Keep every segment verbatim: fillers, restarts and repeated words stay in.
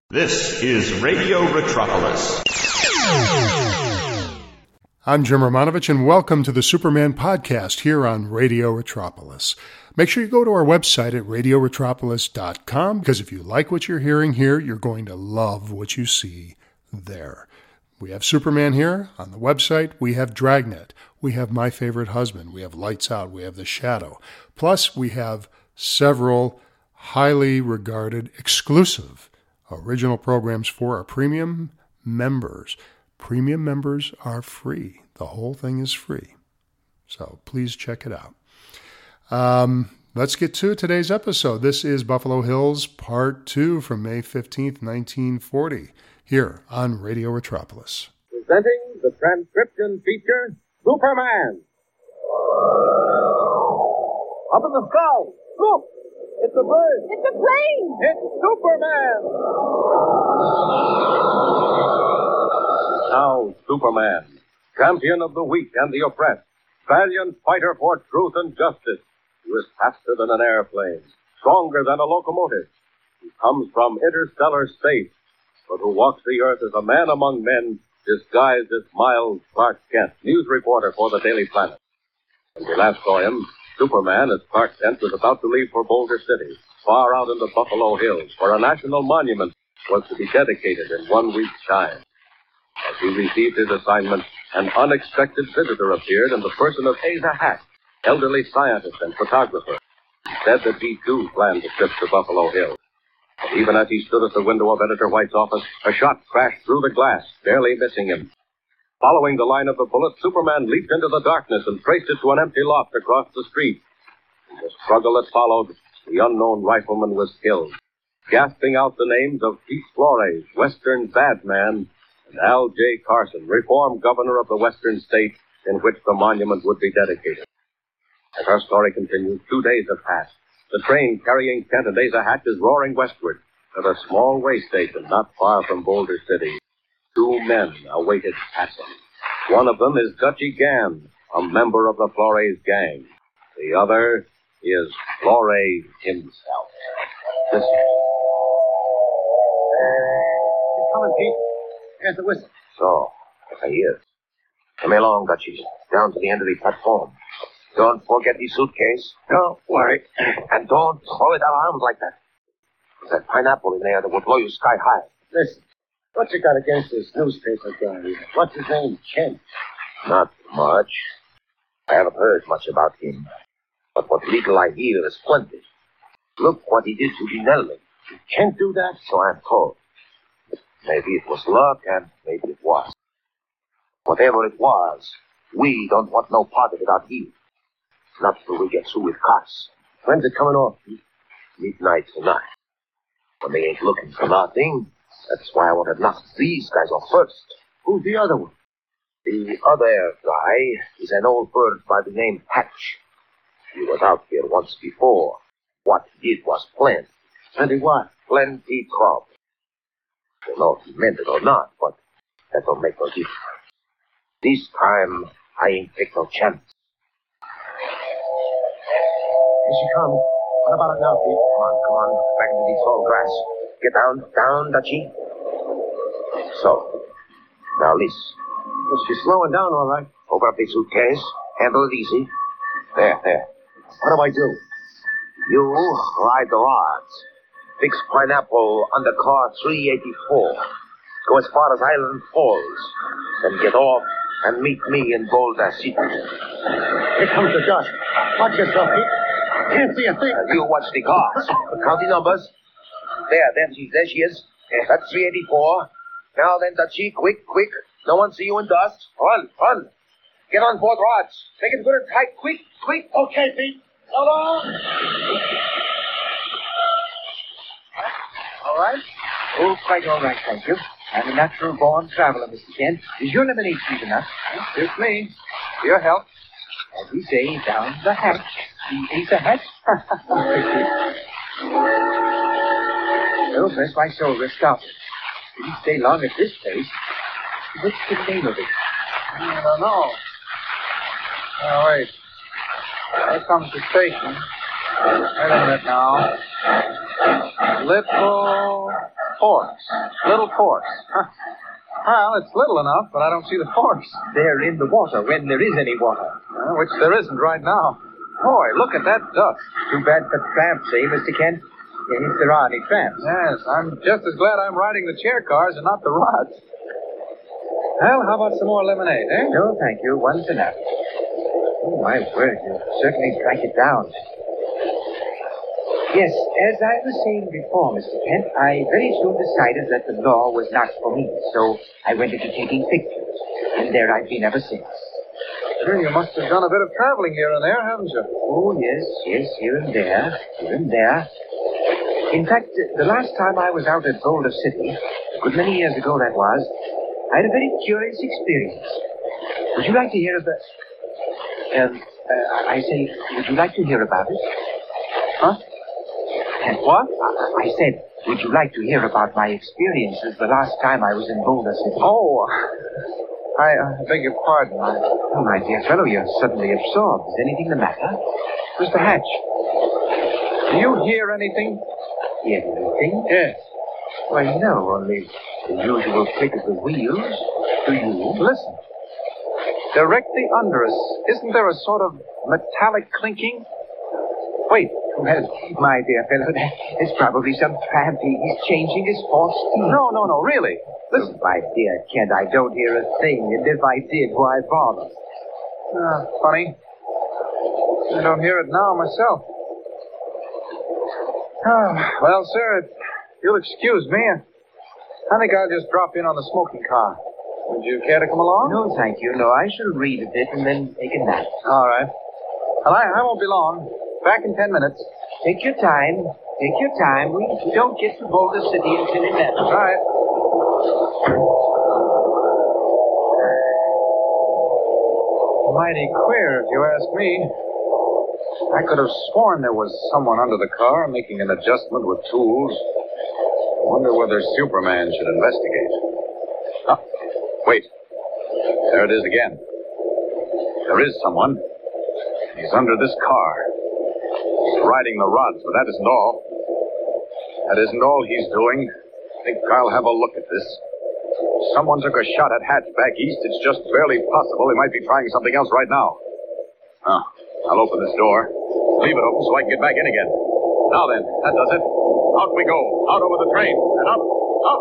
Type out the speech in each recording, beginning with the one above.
This is Radio Retropolis. I'm Jim Romanovich, and welcome to the Superman podcast here on Radio Retropolis. Make sure you go to our website at radio retropolis dot com, because if you like what you're hearing here, you're going to love what you see there. We have Superman here on the website. We have Dragnet. We have My Favorite Husband. We have Lights Out. We have The Shadow. Plus, we have several highly regarded exclusive original programs for our premium members. Premium members are free. The whole thing is free. So please check it out. Um, let's get to today's episode. This is Buffalo Hills Part two from May fifteenth, nineteen forty, here on Radio Retropolis. Presenting the transcription feature, Superman. Up in the sky, look! It's a bird. It's a plane. It's Superman. Now, Superman, champion of the weak and the oppressed, valiant fighter for truth and justice, who is faster than an airplane, stronger than a locomotive, who comes from interstellar space, but who walks the earth as a man among men, disguised as Miles Clark Kent, news reporter for the Daily Planet. When we last saw him, Superman, as Clark Kent, was about to leave for Boulder City, far out in the Buffalo Hills, where a national monument was to be dedicated in one week's time. As he received his assignment, an unexpected visitor appeared in the person of Asa Hatch, elderly scientist and photographer. He said that he, too, planned a trip to Buffalo Hills. But even as he stood at the window of Editor White's office, a shot crashed through the glass, barely missing him. Following the line of the bullet, Superman leaped into the darkness and traced it to an empty loft across the street. In the struggle that followed, the unknown rifleman was killed, gasping out the names of Pete Flores, Western bad man, and Al J. Carson, reform governor of the Western state in which the monument would be dedicated. As our story continues, two days have passed. The train carrying Kent and Asa Hatch is roaring westward at a small way station not far from Boulder City. Two men awaited passing. One of them is Dutchy Gann, a member of the Flores gang. The other is Flores himself. This He's coming, Pete. Here's the whistle. So, yes, I hear. Come along, Dutchy. Down to the end of the platform. Don't forget the suitcase. Don't worry. And don't throw it around like that. There's that pineapple in there that will blow you sky high. Listen, what you got against this newspaper guy? What's his name? Kent. Not much. I haven't heard much about him. But what little I hear is plenty. Look what he did to Dinelli. You can't do that? So I'm told. Maybe it was luck, and maybe it was. Whatever it was, we don't want no part of it out here. Not till we get through with Cox. When's it coming off, Pete? Midnight tonight. When they ain't looking for nothing, that's why I want to knock these guys off first. Who's the other one? The other guy is an old bird by the name Hatch. He was out here once before. What he did was plenty. Plenty what? Plenty trouble. I don't know if he meant it or not, but that don't make no difference. This time, I ain't take no chance. Here she comes. What about it now, Pete? Come on, come on. Back into the tall grass. Get down, down, Dutchy. So, now listen. Well, she's slowing down, all right. Open up the suitcase. Handle it easy. There, there. What do I do? You ride the rods. Fix pineapple under car three eighty-four. Go as far as Island Falls. Then get off and meet me in Boulder City. Here comes the dust. Watch yourself, Pete. Can't see a thing. Uh, you watch the cars. Count the numbers. There, there she, there she is. That's three eighty-four. Now then, Dutchy, quick, quick. No one see you in dust. Run, run. Get on board rods. Make it good and tight. Quick, quick. Okay, Pete. So long. All right? Oh, quite all right, thank you. I'm a natural-born traveler, Mister Kent. Is your lemonade sweet enough? Suits me. For your help. As we say, down the hatch. The Asa Hatch? Well, bless my soul, we're stopping. Didn't stay long at this place. What's the name of it? I don't know. Oh, wait. Here comes the station. Wait a minute now. Little Forks. Little forks. Huh. Well, it's little enough, but I don't see the forks. They're in the water when there is any water. Uh, which there isn't right now. Boy, look at that dust. Too bad for tramps, eh, Mister Kent? If there are any tramps. Yes, I'm just as glad I'm riding the chair cars and not the rods. Well, how about some more lemonade, eh? No, thank you. One's enough. Oh, my word, you certainly drank it down. Yes, as I was saying before, Mister Kent, I very soon decided that the law was not for me, so I went into taking pictures, and there I've been ever since. Sure, you must have done a bit of traveling here and there, haven't you? Oh, yes, yes, here and there, here and there. In fact, the last time I was out at Boulder City, a good many years ago that was, I had a very curious experience. Would you like to hear about... Um, uh, I say, would you like to hear about it? Huh? And what? I, I said, would you like to hear about my experiences the last time I was in Boulder City? Oh, I uh, beg your pardon. I... Oh, my dear fellow, you're suddenly absorbed. Is anything the matter? Mister Hatch, do you hear anything? Hear anything? Yes. Why, no, only the usual click of the wheels. Do you? Listen. Directly under us, isn't there a sort of metallic clinking? Wait. Well, my dear fellow, it's probably some tramp. He's changing his false teeth. No, no, no, really. Listen. Oh, my dear Kent, I don't hear a thing, and if I did, why bother? Ah, funny. I don't hear it now myself. Ah, well, sir, if you'll excuse me, I think I'll just drop in on the smoking car. Would you care to come along? No, thank you. No, I shall read a bit and then take a nap. All right. Well, I, I won't be long. Back in ten minutes. Take your time. Take your time. We don't get to Boulder City until eleven. All right. Mighty queer, if you ask me. I could have sworn there was someone under the car making an adjustment with tools. Wonder whether Superman should investigate. Ah, wait. There it is again. There is someone. He's under this car. He's riding the rods, but that isn't all. That isn't all he's doing. I think I'll have a look at this. If someone took a shot at Hatch back east, it's just barely possible he might be trying something else right now. Oh, I'll open this door. Leave it open so I can get back in again. Now then, that does it. Out we go. Out over the train. And up, up.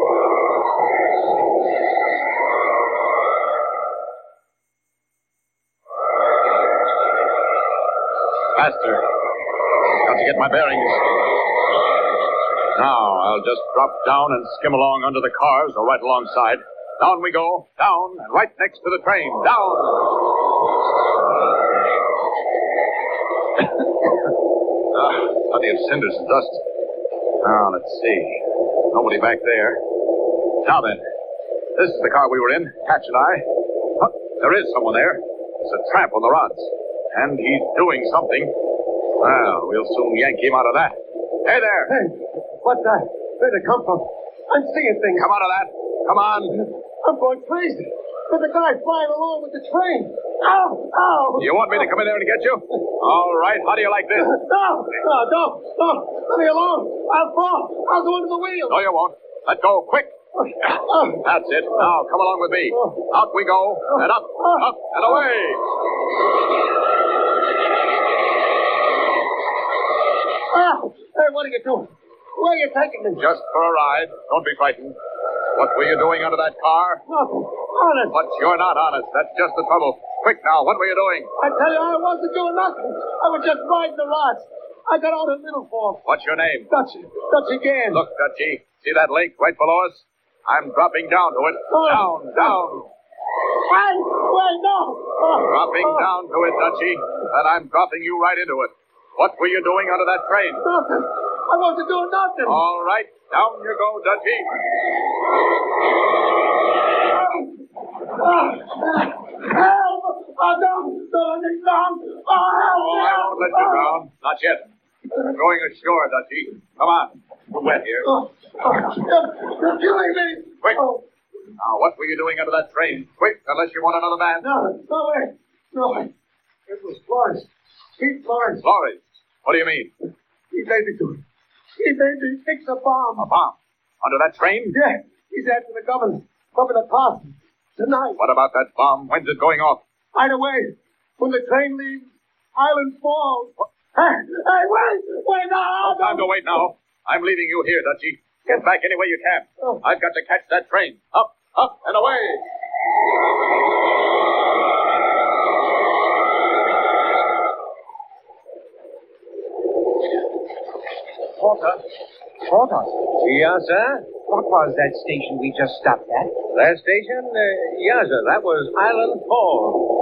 Faster. Got to get my bearings. Now, I'll just drop down and skim along under the cars or right alongside. Down we go. Down and right next to the train. Down. Ah, plenty of cinders and dust. Now, let's see. Nobody back there. Now then, this is the car we were in, Hatch and I. Huh, there is someone there. It's a tramp on the rods. And he's doing something. Well, we'll soon yank him out of that. Hey there! Hey, what's that? Where'd it come from? I'm seeing things. Come out of that. Come on. I'm going crazy. There's a guy flying along with the train. Ow! Ow! You want me to come in there and get you? All right. How do you like this? No! No, don't! No! Leave me alone! I'll fall! I'll go into the wheel! No, you won't. Let go. Quick. That's it. Now, come along with me. Out we go. And up, up, and away. Ah! Hey, what are you doing? Where are you taking me? Just for a ride. Don't be frightened. What were you doing under that car? Nothing. Honest. But you're not honest. That's just the trouble. Quick now, what were you doing? I tell you, I wasn't doing nothing. I was just riding the rods. I got out of Middle Fork. What's your name? Dutchy. Dutchy Gann. Look, Dutchy. See that lake right below us? I'm dropping down to it. Oh. Down, down. Wait, wait, no. Oh. Dropping Oh. down to it, Dutchy. And I'm dropping you right into it. What were you doing under that train? Nothing. I wasn't doing nothing. All right. Down you go, Dutchy. Oh, help! Oh, don't! Don't let me down! Oh, help! Oh, I won't let you drown. Not yet. We're going ashore, Dutchy. Come on. We're wet here. Oh, oh, you're, you're killing me! Quick. Oh, Now, what were you doing under that train? Quick, unless you want another man. no, no way! No way! It was Florence. Pete Florence. Flores. What do you mean? He made me do it. He made me fix a bomb. A bomb. Under that train? Yes, he's after the governor. Governor Carson. Tonight. What about that bomb? When's it going off? Right away. When the train leaves Island Falls. Hey, hey, wait! Wait, now! No time to wait now. I'm leaving you here, Dutchie. Get back any way you can. Oh. I've got to catch that train. Up, up, and away. Porter. Porter. Yes, sir? What was that station we just stopped at? That station? Uh, yes, sir. That was Island Falls.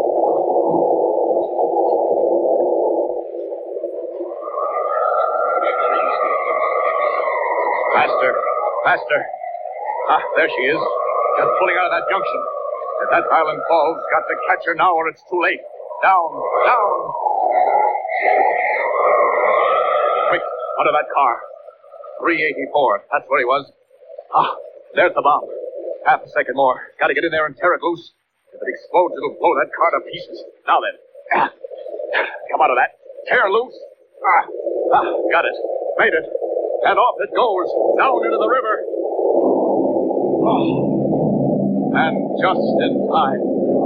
Faster, faster. Ah, there she is. Just pulling out of that junction. If that Island Falls, got to catch her now or it's too late. Down, down. Quick, under that car. three eighty-four. That's where he was. Ah, there's the bomb. Half a second more. Got to get in there and tear it loose. If it explodes, it'll blow that car to pieces. Now then. Ah, come out of that. Tear loose. Ah, ah, got it. Made it. And off it goes. Down into the river. Oh. And just in time.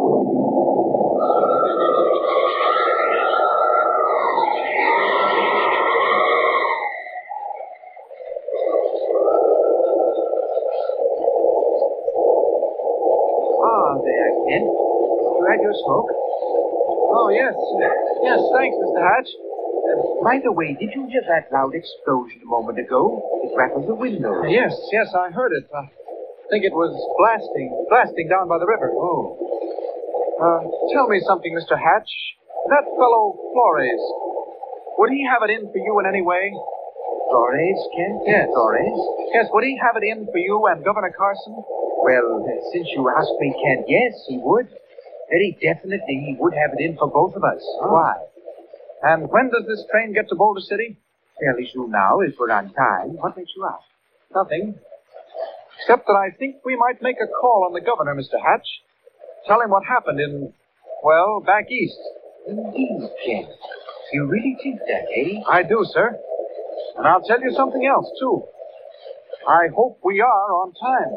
You had your smoke? Oh, yes. Yes, thanks, Mister Hatch. Uh, by the way, did you hear that loud explosion a moment ago? It rattled the window. Yes, yes, I heard it. I think it was blasting, blasting down by the river. Oh. Uh, tell me something, Mister Hatch. That fellow Flores, would he have it in for you in any way? Flores, Kent? Yes. Flores? Yes, would he have it in for you and Governor Carson? Well, uh, since you asked me, Kent, yes, he would. Very definitely, he would have it in for both of us. Oh. Why? And when does this train get to Boulder City? Fairly soon now, if we're on time. What makes you ask? Nothing. Except that I think we might make a call on the governor, Mister Hatch. Tell him what happened in, well, back east. Indeed, Kent. You really think that, eh? I do, sir. And I'll tell you something else, too. I hope we are on time.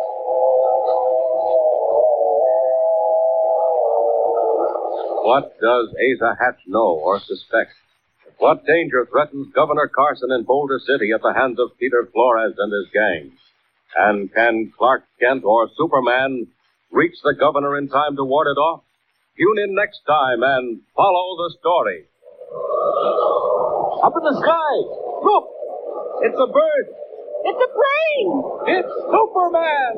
What does Asa Hatch know or suspect? What danger threatens Governor Carson in Boulder City at the hands of Peter Flores and his gang? And can Clark Kent or Superman reach the governor in time to ward it off? Tune in next time and follow the story. Up in the sky! Look! It's a bird! It's a plane! It's Superman!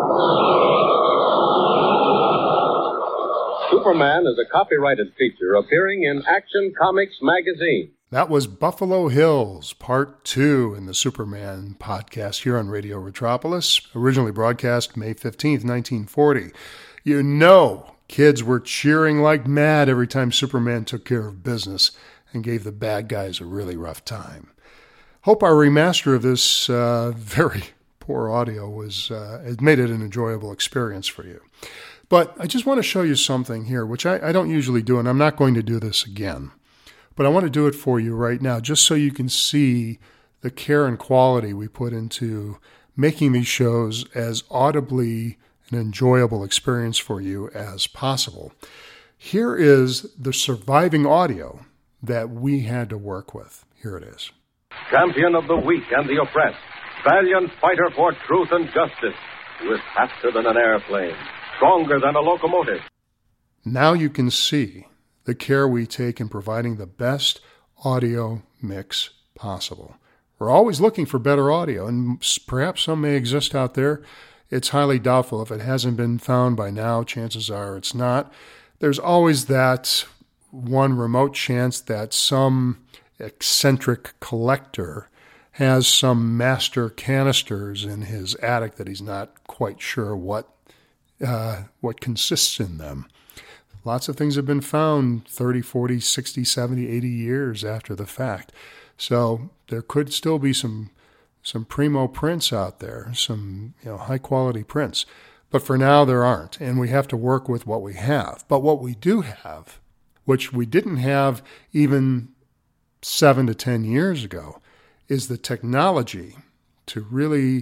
Superman is a copyrighted feature appearing in Action Comics magazine. That was Buffalo Hills, Part two in the Superman podcast here on Radio Retropolis, originally broadcast May fifteenth, nineteen forty. You know, kids were cheering like mad every time Superman took care of business and gave the bad guys a really rough time. Hope our remaster of this uh, very poor audio was uh, it made it an enjoyable experience for you. But I just want to show you something here, which I, I don't usually do, and I'm not going to do this again. But I want to do it for you right now, just so you can see the care and quality we put into making these shows as audibly an enjoyable experience for you as possible. Here is the surviving audio that we had to work with. Here it is. Champion of the weak and the oppressed, valiant fighter for truth and justice, who is faster than an airplane, stronger than a locomotive. Now you can see the care we take in providing the best audio mix possible. We're always looking for better audio, and perhaps some may exist out there. It's highly doubtful. If it hasn't been found by now, chances are it's not. There's always that one remote chance that some eccentric collector has some master canisters in his attic that he's not quite sure what uh, what consists in them. Lots of things have been found thirty, forty, sixty, seventy, eighty years after the fact. So there could still be some some primo prints out there, some you know high quality prints. But for now there aren't, and we have to work with what we have. But what we do have, which we didn't have even seven to ten years ago, is the technology to really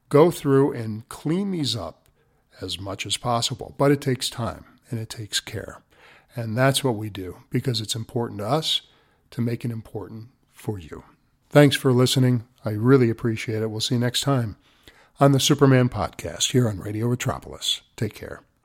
go through and clean these up as much as possible. But it takes time and it takes care. And that's what we do because it's important to us to make it important for you. Thanks for listening. I really appreciate it. We'll see you next time on the Superman Podcast here on Radio Metropolis. Take care.